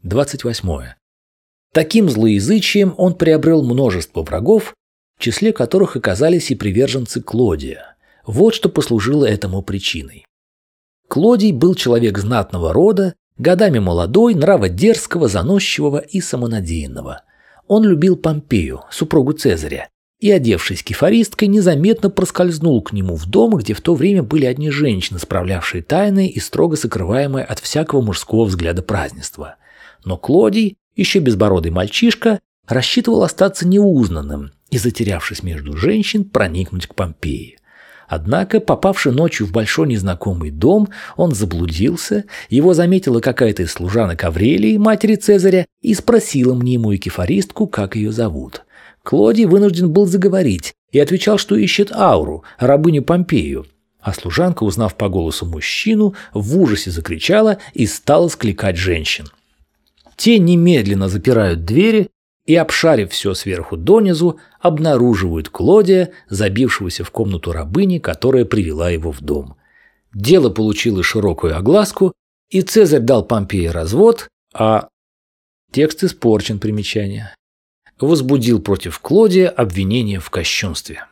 28. Таким злоязычием он приобрел множество врагов, в числе которых оказались и приверженцы Клодия. Вот что послужило этому причиной. Клодий был человек знатного рода, годами молодой, нрава дерзкого, заносчивого и самонадеянного. Он любил Помпею, супругу Цезаря, и, одевшись кефаристкой, незаметно проскользнул к нему в дом, где в то время были одни женщины, справлявшие тайны и строго сокрываемые от всякого мужского взгляда празднества. Но Клодий, еще безбородый мальчишка, рассчитывал остаться неузнанным и, затерявшись между женщин, проникнуть к Помпее. Однако, попавши ночью в большой незнакомый дом, он заблудился, его заметила какая-то из служанок Аврелии, матери Цезаря, и спросила мнимую кефаристку, как ее зовут. Клодий вынужден был заговорить и отвечал, что ищет Ауру, рабыню Помпею. А служанка, узнав по голосу мужчину, в ужасе закричала и стала скликать женщин. Те немедленно запирают двери и, обшарив все сверху донизу, обнаруживают Клодия, забившегося в комнату рабыни, которая привела его в дом. Дело получило широкую огласку, и Цезарь дал Помпее развод, а текст испорчен, примечание. Возбудил против Клодия обвинение в кощунстве.